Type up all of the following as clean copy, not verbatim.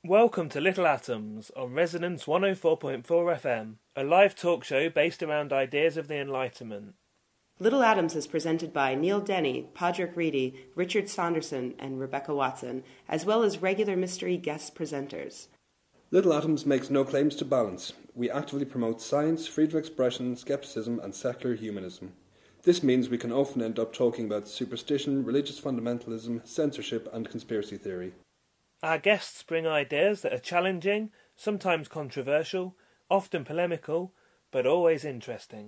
Welcome to Little Atoms on Resonance 104.4 FM, a live talk show based around ideas of the Enlightenment. Little Atoms is presented by Neil Denny, Padraig Reedy, Richard Saunderson, and Rebecca Watson, as well as regular mystery guest presenters. Little Atoms makes no claims to balance. We actively promote science, freedom of expression, skepticism, and secular humanism. This means we can often end up talking about superstition, religious fundamentalism, censorship, and conspiracy theory. Our guests bring ideas that are challenging, sometimes controversial, often polemical, but always interesting.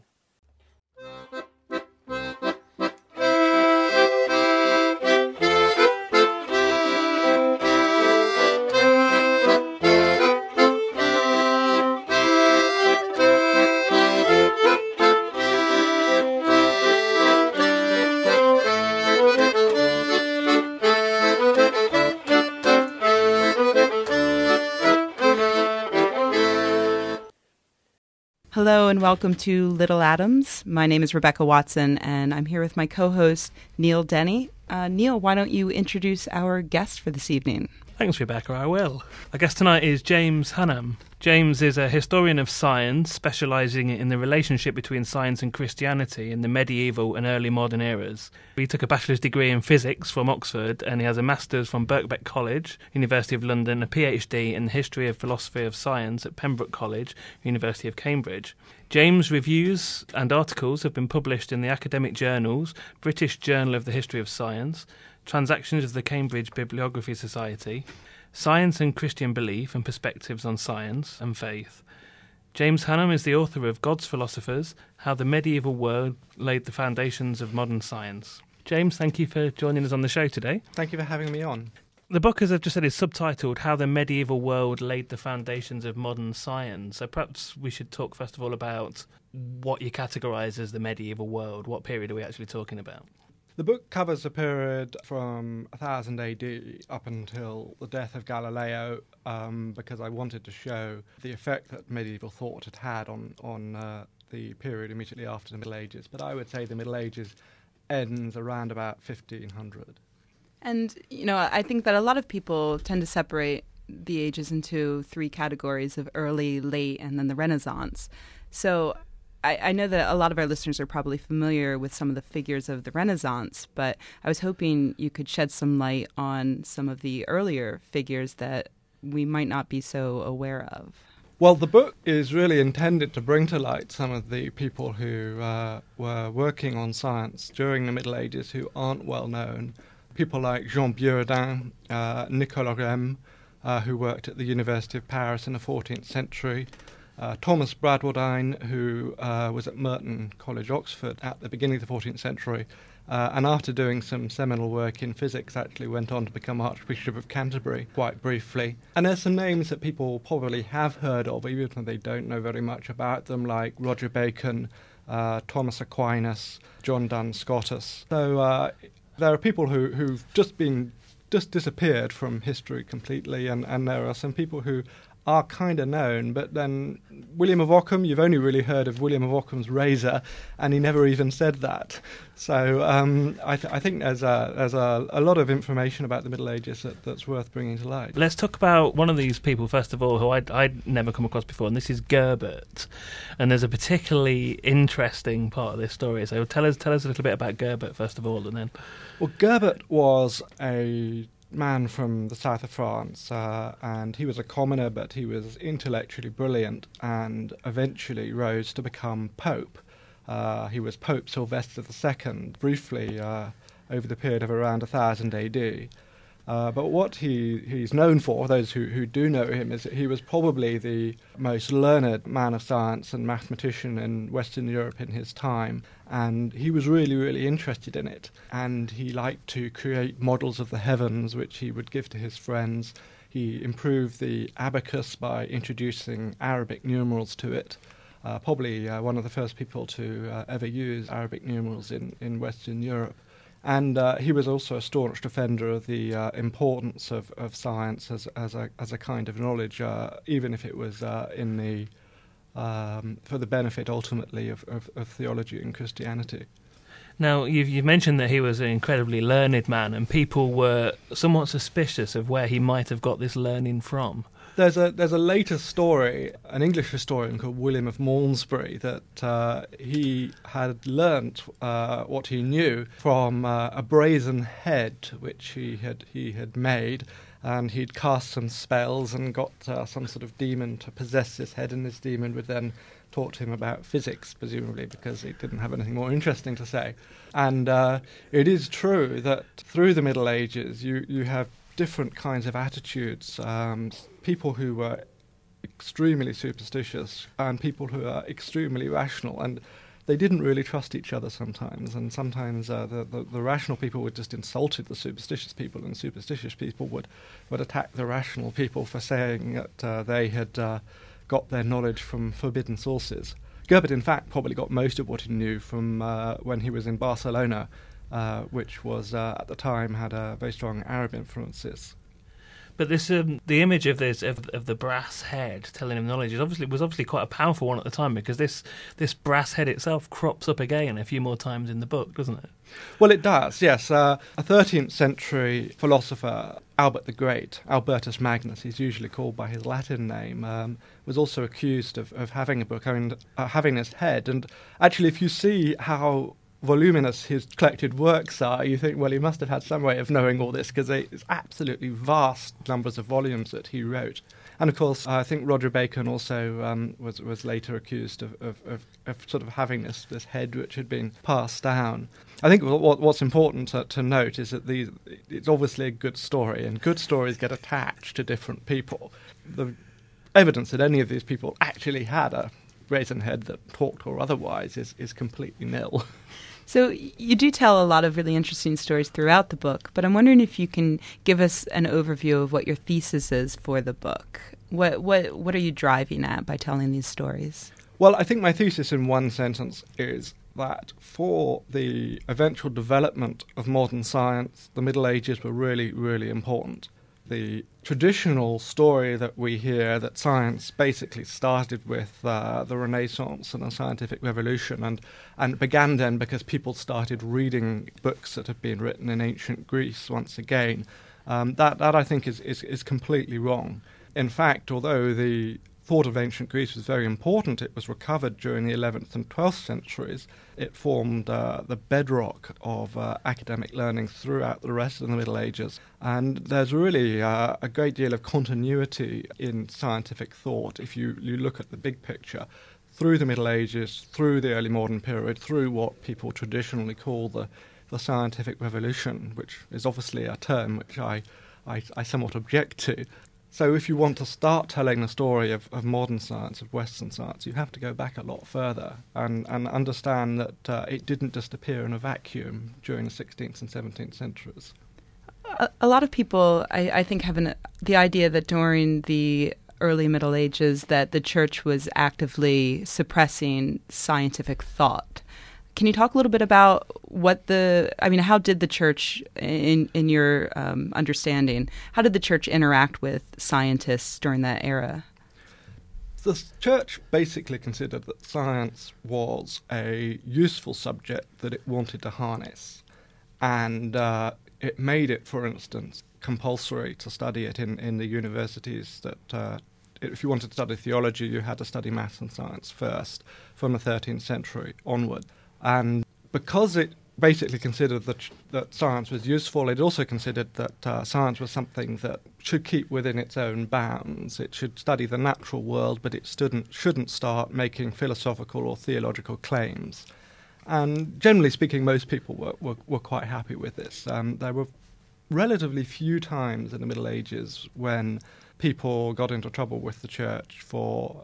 Hello and welcome to Little Atoms. My name is Rebecca Watson and I'm here with my co-host Neil Denny. Neil, why don't you introduce our guest for this evening? Thanks, Rebecca, I will. Our guest tonight is James Hannam. James is a historian of science, specialising in the relationship between science and Christianity in the medieval and early modern eras. He took a bachelor's degree in physics from Oxford, and he has a master's from Birkbeck College, University of London, a PhD in the history of philosophy of science at Pembroke College, University of Cambridge. James' reviews and articles have been published in the academic journals, British Journal of the History of Science, Transactions of the Cambridge Bibliography Society, Science and Christian Belief and Perspectives on Science and Faith. James Hannam is the author of God's Philosophers, How the Medieval World Laid the Foundations of Modern Science. James, thank you for joining us on the show today. Thank you for having me on. The book, as I've just said, is subtitled How the Medieval World Laid the Foundations of Modern Science. So perhaps we should talk first of all about what you categorise as the medieval world. What period are we actually talking about? The book covers a period from 1000 AD up until the death of Galileo, because I wanted to show the effect that medieval thought had on the period immediately after the Middle Ages. But I would say the Middle Ages ends around about 1500. And, I think that a lot of people tend to separate the ages into three categories of early, late, and then the Renaissance. So I know that a lot of our listeners are probably familiar with some of the figures of the Renaissance, but I was hoping you could shed some light on some of the earlier figures that we might not be so aware of. Well, the book is really intended to bring to light some of the people who were working on science during the Middle Ages who aren't well known. People like Jean Buridan, Nicolas Rem, who worked at the University of Paris in the 14th century, Thomas Bradwardine, who was at Merton College, Oxford, at the beginning of the 14th century, and after doing some seminal work in physics, actually went on to become Archbishop of Canterbury quite briefly. And there's some names that people probably have heard of, even though they don't know very much about them, like Roger Bacon, Thomas Aquinas, John Duns Scotus. So there are people who've just disappeared from history completely, and there are some people who are kind of known, but then William of Ockham, you've only really heard of William of Ockham's razor, and he never even said that. So I think there's a lot of information about the Middle Ages that's worth bringing to light. Let's talk about one of these people, first of all, who I'd never come across before, and this is Gerbert. And there's a particularly interesting part of this story. So tell us a little bit about Gerbert, first of all, and then... Well, Gerbert was a man from the south of France, and he was a commoner, but he was intellectually brilliant and eventually rose to become Pope. He was Pope Sylvester II, briefly over the period of around 1000 AD. But what he's known for, those who do know him, is that he was probably the most learned man of science and mathematician in Western Europe in his time, and he was really, really interested in it. And he liked to create models of the heavens, which he would give to his friends. He improved the abacus by introducing Arabic numerals to it. Probably one of the first people to ever use Arabic numerals in Western Europe. And he was also a staunch defender of the importance of science as a kind of knowledge, even if it was for the benefit ultimately of theology and Christianity. Now, you've mentioned that he was an incredibly learned man, and people were somewhat suspicious of where he might have got this learning from. There's a later story, an English historian called William of Malmesbury, that he had learnt what he knew from a brazen head which he had made, and he'd cast some spells and got some sort of demon to possess this head, and this demon would then talk to him about physics, presumably because he didn't have anything more interesting to say. And it is true that through the Middle Ages you have different kinds of attitudes, people who were extremely superstitious and people who are extremely rational, and they didn't really trust each other sometimes, and sometimes the rational people would just insult the superstitious people, and superstitious people would attack the rational people for saying that they had got their knowledge from forbidden sources. Gerbert, in fact, probably got most of what he knew from when he was in Barcelona, which was at the time had very strong Arab influences. But this, the image of this of the brass head telling him knowledge was obviously quite a powerful one at the time, because this brass head itself crops up again a few more times in the book, doesn't it? Well, it does, yes. A 13th century philosopher, Albert the Great, Albertus Magnus, he's usually called by his Latin name, was also accused of having a book, having this head. And actually, if you see how voluminous his collected works are, you think, well, he must have had some way of knowing all this, because it's absolutely vast numbers of volumes that he wrote. And of course, I think Roger Bacon also was later accused of sort of having this head which had been passed down. I think what's important to note is that it's obviously a good story, and good stories get attached to different people. The evidence that any of these people actually had a brazen head that talked or otherwise is completely nil. So you do tell a lot of really interesting stories throughout the book, but I'm wondering if you can give us an overview of what your thesis is for the book. What are you driving at by telling these stories? Well, I think my thesis in one sentence is that for the eventual development of modern science, the Middle Ages were really, really important. The traditional story that we hear that science basically started with the Renaissance and the scientific revolution, and began then because people started reading books that had been written in ancient Greece once again, that I think is completely wrong. In fact, although the thought of ancient Greece was very important, it was recovered during the 11th and 12th centuries. It formed the bedrock of academic learning throughout the rest of the Middle Ages. And there's really a great deal of continuity in scientific thought if you look at the big picture. Through the Middle Ages, through the early modern period, through what people traditionally call the scientific revolution, which is obviously a term which I somewhat object to. So if you want to start telling the story of modern science, of Western science, you have to go back a lot further and understand that it didn't just appear in a vacuum during the 16th and 17th centuries. A lot of people, I think, have the idea that during the early Middle Ages that the Church was actively suppressing scientific thought. Can you talk a little bit about how did the Church, in your understanding, how did the Church interact with scientists during that era? The Church basically considered that science was a useful subject that it wanted to harness, and it made it, for instance, compulsory to study it in the universities that if you wanted to study theology, you had to study maths and science first from the 13th century onward. And because it basically considered that science was useful, it also considered that science was something that should keep within its own bounds. It should study the natural world, but it shouldn't start making philosophical or theological claims. And generally speaking, most people were quite happy with this. There were relatively few times in the Middle Ages when people got into trouble with the Church for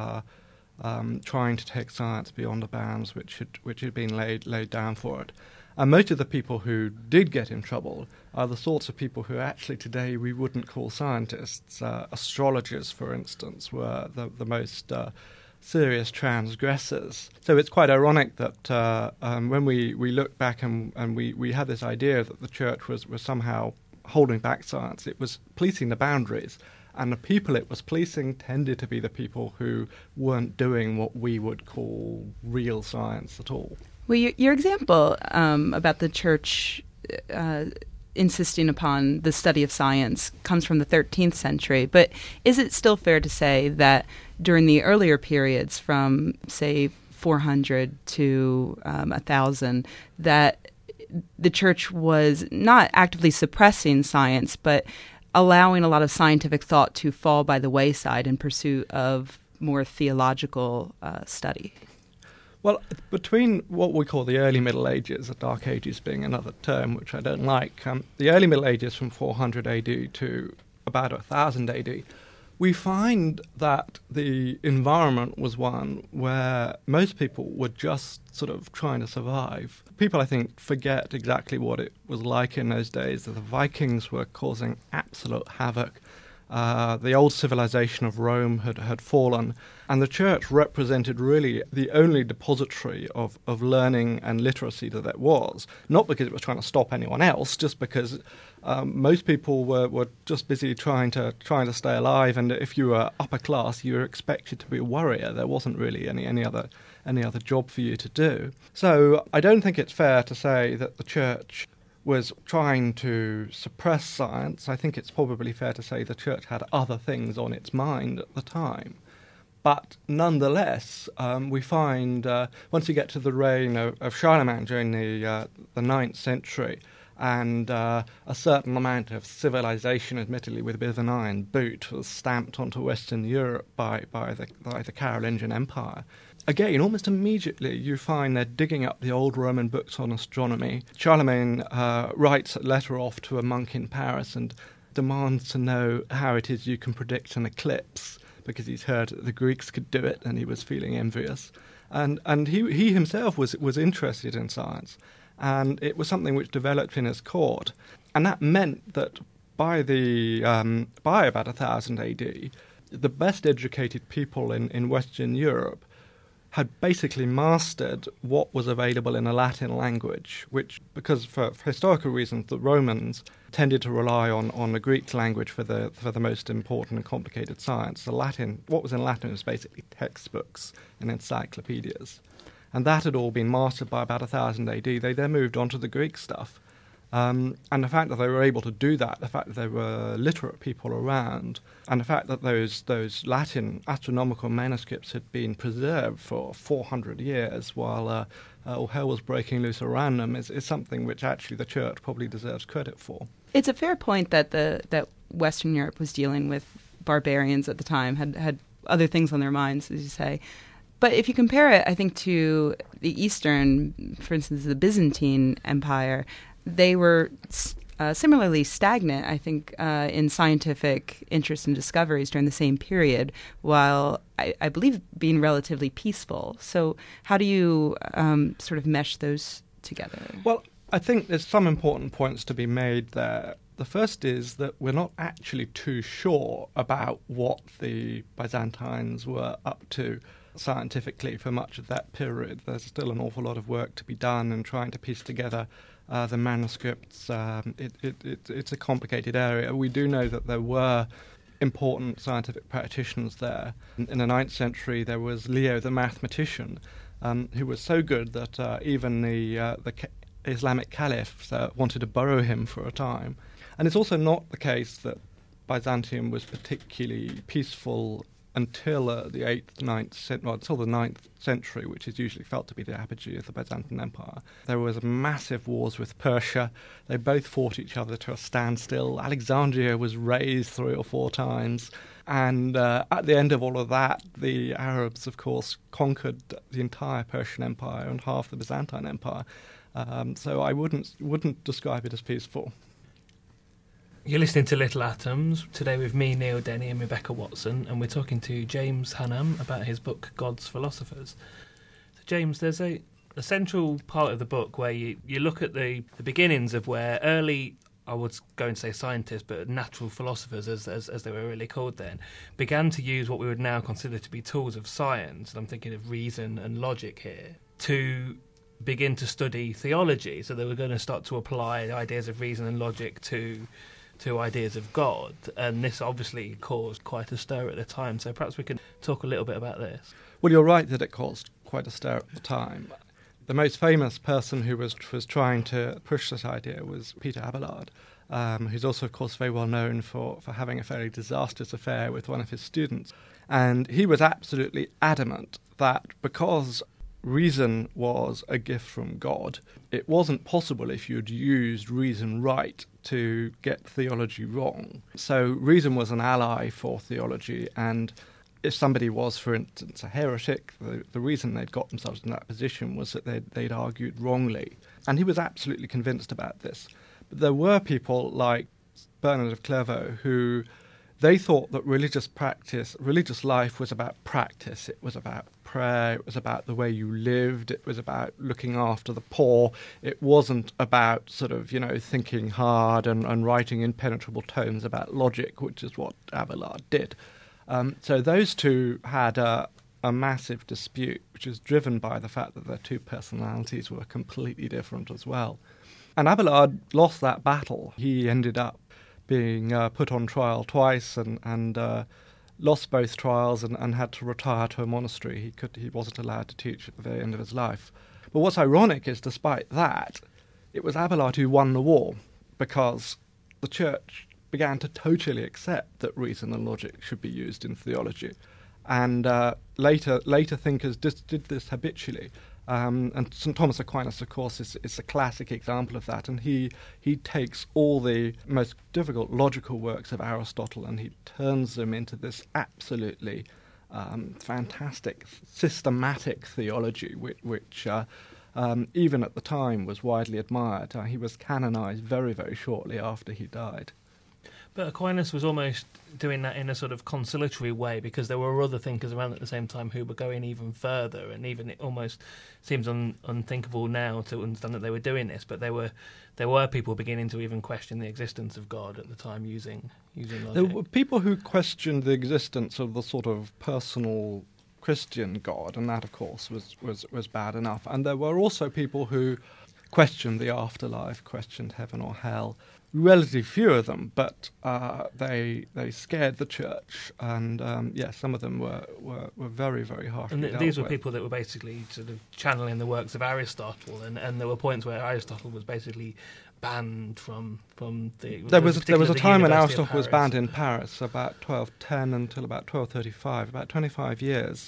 trying to take science beyond the bounds which had been laid down for it. And most of the people who did get in trouble are the sorts of people who actually today we wouldn't call scientists. Astrologers, for instance, were the most serious transgressors. So it's quite ironic that when we look back and we had this idea that the Church was somehow holding back science, it was policing the boundaries. And the people it was policing tended to be the people who weren't doing what we would call real science at all. Well, your example about the church insisting upon the study of science comes from the 13th century, but is it still fair to say that during the earlier periods from, say, 400 to 1000, that the church was not actively suppressing science, but allowing a lot of scientific thought to fall by the wayside in pursuit of more theological study? Well, between what we call the early Middle Ages, the Dark Ages being another term which I don't like, the early Middle Ages from 400 AD to about 1000 AD, we find that the environment was one where most people were just sort of trying to survive. People, I think, forget exactly what it was like in those days, that the Vikings were causing absolute havoc. The old civilization of Rome had fallen, and the church represented really the only depository of learning and literacy that there was, not because it was trying to stop anyone else, just because most people were just busy trying to stay alive, and if you were upper class, you were expected to be a warrior. There wasn't really any other job for you to do. So I don't think it's fair to say that the church was trying to suppress science. I think it's probably fair to say the church had other things on its mind at the time. But nonetheless, we find, once you get to the reign of Charlemagne during the 9th century, and a certain amount of civilization, admittedly with a bit of an iron boot, was stamped onto Western Europe by the Carolingian Empire. Again, almost immediately, you find they're digging up the old Roman books on astronomy. Charlemagne writes a letter off to a monk in Paris and demands to know how it is you can predict an eclipse, because he's heard that the Greeks could do it and he was feeling envious. And he himself was interested in science, and it was something which developed in his court. And that meant that by about 1000 AD, the best educated people in Western Europe had basically mastered what was available in a Latin language, which, because for historical reasons, the Romans tended to rely on the Greek language for the most important and complicated science. What was in Latin was basically textbooks and encyclopedias. And that had all been mastered by about 1000 AD. They then moved on to the Greek stuff. And the fact that they were able to do that, the fact that there were literate people around, and the fact that those Latin astronomical manuscripts had been preserved for 400 years while all hell was breaking loose around them is something which actually the church probably deserves credit for. It's a fair point that Western Europe was dealing with barbarians at the time, had other things on their minds, as you say. But if you compare it, I think, to the Eastern, for instance, the Byzantine Empire, they were similarly stagnant, I think, in scientific interest and discoveries during the same period, while I believe being relatively peaceful. So how do you sort of mesh those together? Well, I think there's some important points to be made there. The first is that we're not actually too sure about what the Byzantines were up to scientifically for much of that period. There's still an awful lot of work to be done in trying to piece together the manuscripts. It's a complicated area. We do know that there were important scientific practitioners there. In the 9th century, there was Leo the mathematician, who was so good that even the Islamic caliphs wanted to borrow him for a time. And it's also not the case that Byzantium was particularly peaceful until the 9th century, which is usually felt to be the apogee of the Byzantine Empire. There was massive wars with Persia. They both fought each other to a standstill. Alexandria was razed 3 or 4 times. And at the end of all of that, the Arabs, of course, conquered the entire Persian Empire and half the Byzantine Empire. So I wouldn't describe it as peaceful. You're listening to Little Atoms, today with me, Neil Denny, and Rebecca Watson, and we're talking to James Hannam about his book, God's Philosophers. So James, there's a central part of the book where you look at the beginnings of where early, I would go and say scientists, but natural philosophers, as they were really called then, began to use what we would now consider to be tools of science, and I'm thinking of reason and logic here, to begin to study theology. So they were going to start to apply the ideas of reason and logic to two ideas of God, and this obviously caused quite a stir at the time. So perhaps we can talk a little bit about this. Well, you're right that it caused quite a stir at the time. The most famous person who was trying to push this idea was Peter Abelard, who's also, of course, very well known for having a fairly disastrous affair with one of his students. And he was absolutely adamant that because reason was a gift from God, it wasn't possible if you'd used reason right to get theology wrong. So reason was an ally for theology, and if somebody was, for instance, a heretic, the reason they'd got themselves in that position was that they'd argued wrongly. And he was absolutely convinced about this. But there were people like Bernard of Clairvaux who they thought that religious life was about practice. It was about prayer. It was about the way you lived. It was about looking after the poor. It wasn't about sort of, thinking hard and writing impenetrable tomes about logic, which is what Abelard did. So those two had a massive dispute, which is driven by the fact that their two personalities were completely different as well. And Abelard lost that battle. He ended up being put on trial twice and lost both trials and had to retire to a monastery. He wasn't allowed to teach at the very end of his life. But what's ironic is, despite that, it was Abelard who won the war, because the church began to totally accept that reason and logic should be used in theology. And later thinkers did this habitually. And St. Thomas Aquinas, of course, is a classic example of that. And he takes all the most difficult logical works of Aristotle and he turns them into this absolutely fantastic, systematic theology, which even at the time was widely admired. He was canonized very, very shortly after he died. But Aquinas was almost doing that in a sort of conciliatory way, because there were other thinkers around at the same time who were going even further, and even it almost seems unthinkable now to understand that they were doing this. But there were people beginning to even question the existence of God at the time using logic. There were people who questioned the existence of the sort of personal Christian God, and that, of course, was bad enough. And there were also people who questioned the afterlife, questioned heaven or hell. Relatively few of them, but they scared the church, and some of them were very, very harshly dealt with. These were people that were basically sort of channeling the works of Aristotle, and there were points where Aristotle was basically banned from the. There was a time when Aristotle was banned in Paris, about 1210 until about 1235, about 25 years.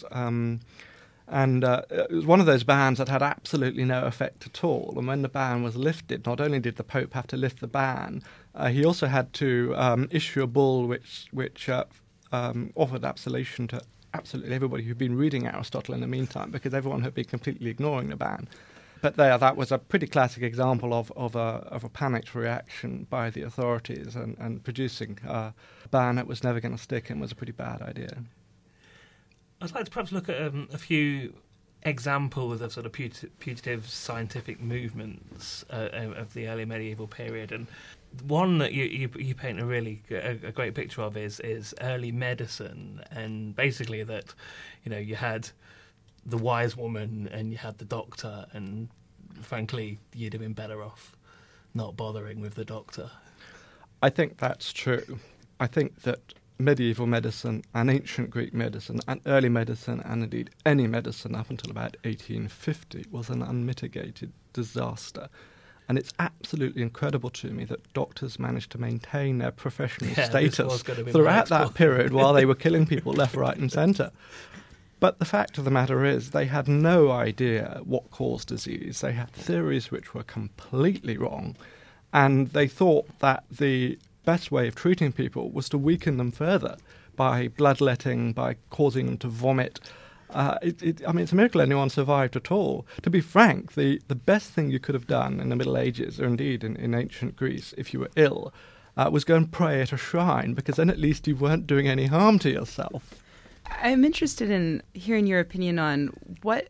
And it was one of those bans that had absolutely no effect at all. And when the ban was lifted, not only did the Pope have to lift the ban, he also had to issue a bull which offered absolution to absolutely everybody who'd been reading Aristotle in the meantime, because everyone had been completely ignoring the ban. But that was a pretty classic example of a panicked reaction by the authorities, and producing a ban that was never going to stick and was a pretty bad idea. I'd like to perhaps look at a few examples of sort of putative scientific movements of the early medieval period, and one that you paint a great picture of is early medicine, and basically that you had the wise woman and you had the doctor, and frankly you'd have been better off not bothering with the doctor. I think that's true. I think that medieval medicine and ancient Greek medicine and early medicine, and indeed any medicine up until about 1850, was an unmitigated disaster. And it's absolutely incredible to me that doctors managed to maintain their professional status throughout that period while they were killing people left, right and centre. But the fact of the matter is they had no idea what caused disease. They had theories which were completely wrong, and they thought that the best way of treating people was to weaken them further by bloodletting, by causing them to vomit. It's a miracle anyone survived at all. To be frank, the best thing you could have done in the Middle Ages, or indeed in ancient Greece, if you were ill, was go and pray at a shrine, because then at least you weren't doing any harm to yourself. I'm interested in hearing your opinion on what...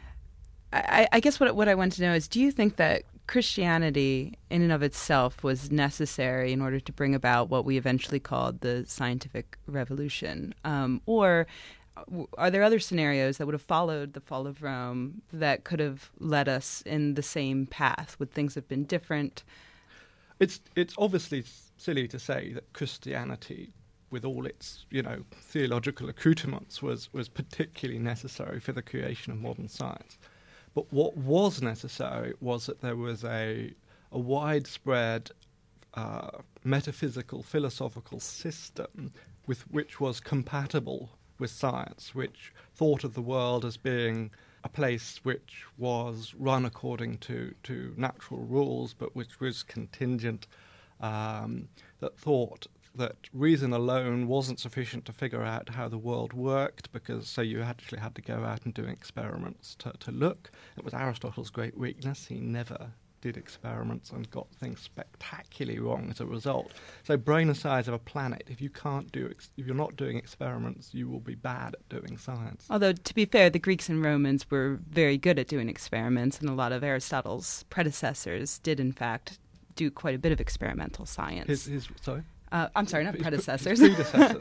I guess what I want to know is, do you think that Christianity in and of itself was necessary in order to bring about what we eventually called the scientific revolution? Or are there other scenarios that would have followed the fall of Rome that could have led us in the same path? Would things have been different? It's obviously silly to say that Christianity, with all its theological accoutrements, was particularly necessary for the creation of modern science. But what was necessary was that there was a widespread metaphysical, philosophical system which was compatible with science, which thought of the world as being a place which was run according to natural rules, but which was contingent, that thought that reason alone wasn't sufficient to figure out how the world worked, because so you actually had to go out and do experiments to look. It was Aristotle's great weakness. He never did experiments and got things spectacularly wrong as a result. So brain the size of a planet. If you're not doing experiments, you will be bad at doing science. Although, to be fair, the Greeks and Romans were very good at doing experiments, and a lot of Aristotle's predecessors did, in fact, do quite a bit of experimental science. Sorry? I'm sorry, not predecessors. Predecessors.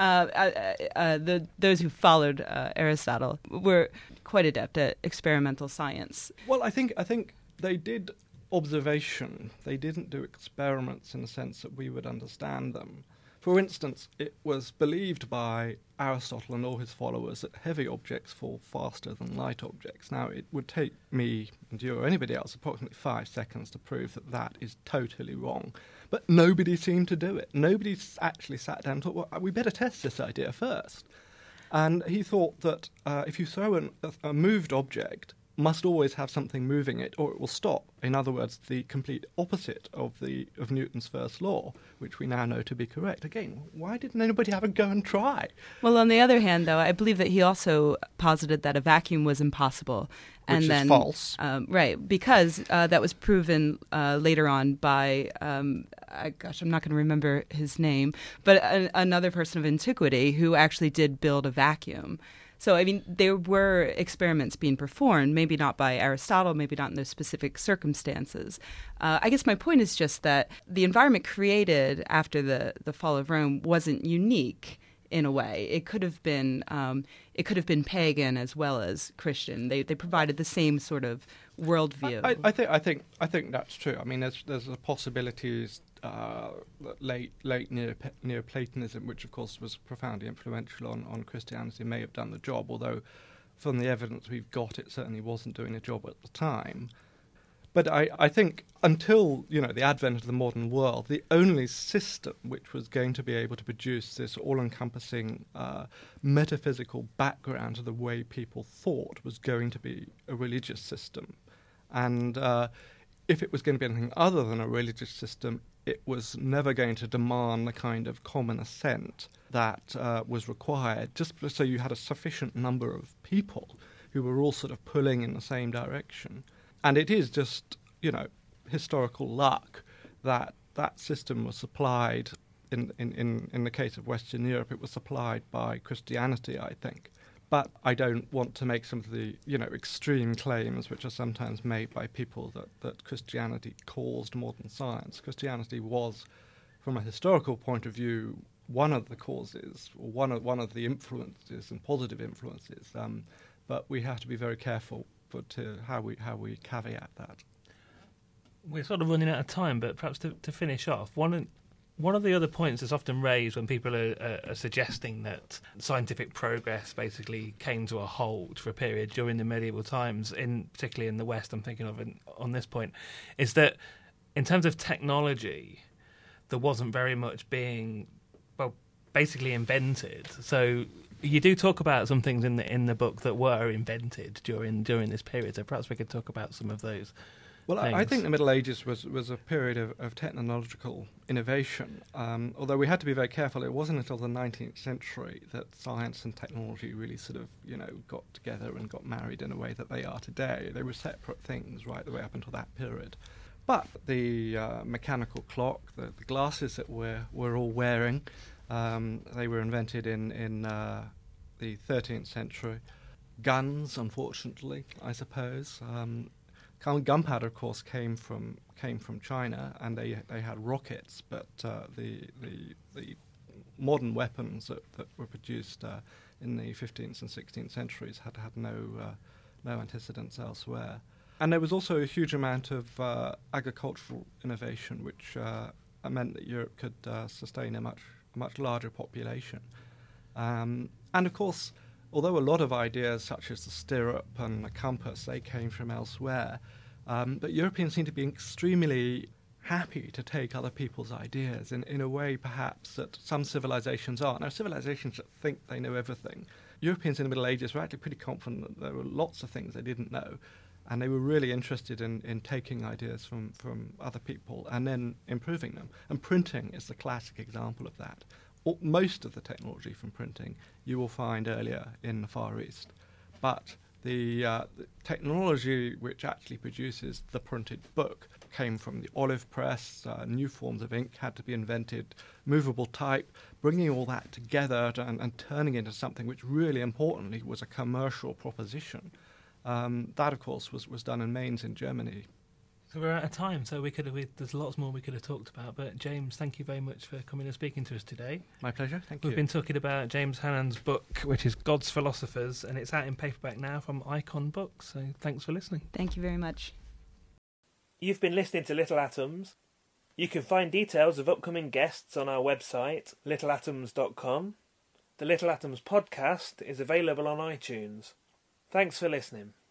Those who followed Aristotle were quite adept at experimental science. Well, I think they did observation. They didn't do experiments in the sense that we would understand them. For instance, it was believed by Aristotle and all his followers that heavy objects fall faster than light objects. Now, it would take me and you or anybody else approximately 5 seconds to prove that that is totally wrong. But nobody seemed to do it. Nobody actually sat down and thought, well, we better test this idea first. And he thought that if you throw a moved object, must always have something moving it, or it will stop. In other words, the complete opposite of Newton's first law, which we now know to be correct. Again, why didn't anybody have a go and try? Well, on the other hand, though, I believe that he also posited that a vacuum was impossible. Which is false. Right, because that was proven later on by, I'm not going to remember his name, but another person of antiquity who actually did build a vacuum. So, I mean, there were experiments being performed, maybe not by Aristotle, maybe not in those specific circumstances. I guess my point is just that the environment created after the fall of Rome wasn't unique in a way. It could have been pagan as well as Christian. They provided the same sort of worldview. I think that's true. I mean, there's a possibilities. Late Neoplatonism, which of course was profoundly influential on Christianity, may have done the job, although from the evidence we've got, it certainly wasn't doing the job at the time. But I think until the advent of the modern world, the only system which was going to be able to produce this all-encompassing metaphysical background to the way people thought was going to be a religious system. And if it was going to be anything other than a religious system, it was never going to demand the kind of common assent that was required, just so you had a sufficient number of people who were all sort of pulling in the same direction. And it is just, historical luck that that system was supplied, in the case of Western Europe, it was supplied by Christianity, I think. But I don't want to make some of the, extreme claims which are sometimes made by people that Christianity caused modern science. Christianity was, from a historical point of view, one of the causes, or one of the influences and positive influences. But we have to be very careful to how we caveat that. We're sort of running out of time, but perhaps to finish off, one of the other points that's often raised when people are suggesting that scientific progress basically came to a halt for a period during the medieval times, particularly in the West, I'm thinking of on this point, is that in terms of technology, there wasn't very much being, basically invented. So you do talk about some things in the book that were invented during this period, so perhaps we could talk about some of those. Well, I think the Middle Ages was a period of technological innovation, although we had to be very careful. It wasn't until the 19th century that science and technology really sort of, got together and got married in a way that they are today. They were separate things right the way up until that period. But the mechanical clock, the glasses that we're all wearing, they were invented in the 13th century. Guns, unfortunately, I suppose. Gunpowder, of course, came from China, and they had rockets. But the modern weapons that were produced in the 15th and 16th centuries had no antecedents elsewhere. And there was also a huge amount of agricultural innovation, which meant that Europe could sustain a much larger population. And of course, although a lot of ideas such as the stirrup and the compass, they came from elsewhere, but Europeans seem to be extremely happy to take other people's ideas in a way perhaps that some civilizations aren't. Now, civilizations that think they know everything. Europeans in the Middle Ages were actually pretty confident that there were lots of things they didn't know, and they were really interested in taking ideas from other people and then improving them. And printing is the classic example of that. Most of the technology from printing you will find earlier in the Far East, but the technology which actually produces the printed book came from the olive press. New forms of ink had to be invented, movable type, bringing all that together and turning it into something which really importantly was a commercial proposition. That, of course, was done in Mainz in Germany. So we're out of time, so there's lots more we could have talked about. But James, thank you very much for coming and speaking to us today. My pleasure, thank you. We've been talking about James Hannan's book, which is God's Philosophers, and it's out in paperback now from Icon Books. So thanks for listening. Thank you very much. You've been listening to Little Atoms. You can find details of upcoming guests on our website, littleatoms.com. The Little Atoms podcast is available on iTunes. Thanks for listening.